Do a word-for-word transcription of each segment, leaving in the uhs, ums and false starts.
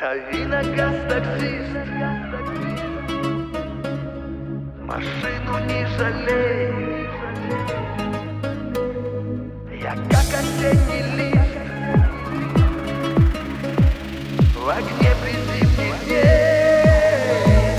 Дави на газ, таксист, машину не жалей. Я как осенний лист в огне приземных дней.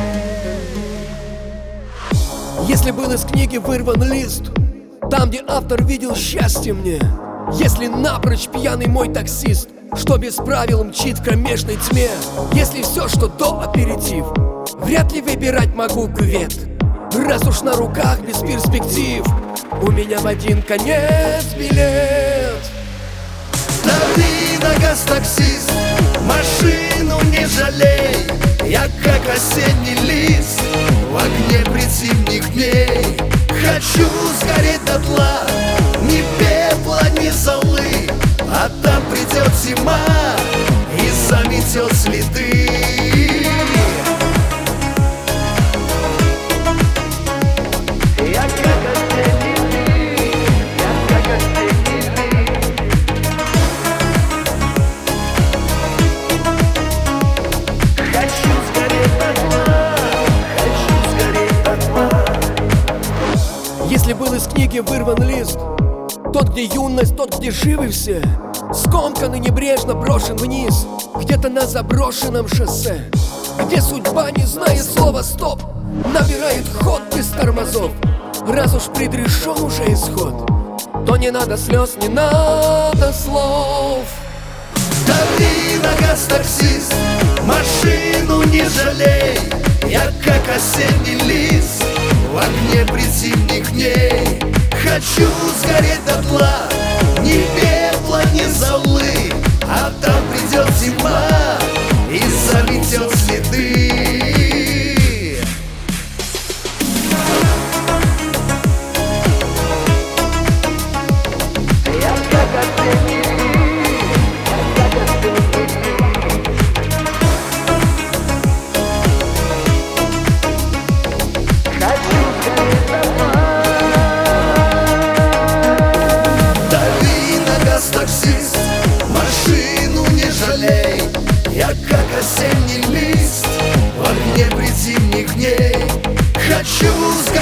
Если был из книги вырван лист, там, где автор видел счастье мне, если напрочь пьяный мой таксист, что без правил мчит в кромешной тьме, если все, что до аперитив, вряд ли выбирать могу кювет, раз уж на руках без перспектив у меня в один конец билет. Дави на газ, таксист, машину не жалей. Я как осенний лист в огне предзимних дней. Хочу сгореть дотла, ни пепла, ни золы, а там придет зима и заметет следы. Я как осенний лист, я как осенний лист. Хочу сгореть дотла, хочу сгореть дотла. Если был из книги вырван лист, тот, где юность, тот, где живы все, скомкан и небрежно брошен вниз, где-то на заброшенном шоссе, где судьба, не зная слова «стоп», набирает ход без тормозов. Раз уж предрешен уже исход, то не надо слез, не надо слов. Дави на газ, таксист, машину не жалей. Я как осенний лист в огне предзимних дней. Хочу сгореть дотла, ни пепла, ни золы, а там придет зима и заметет следы. Я как осенний лист, я как осенний лист. Хочу сгореть дотла. Дави на газ, таксист, машину не жалей. Я как осенний лист в огне предзимних дней. Хочу